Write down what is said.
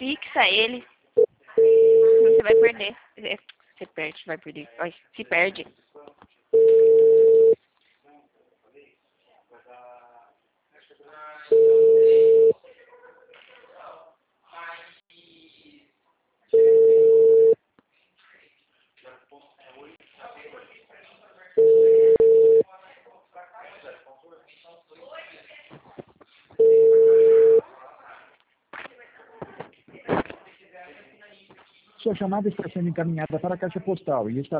fixa ele. Você vai perder. Você perde, vai perder. Vai, se perde. Sua chamada está sendo encaminhada para a caixa postal e estará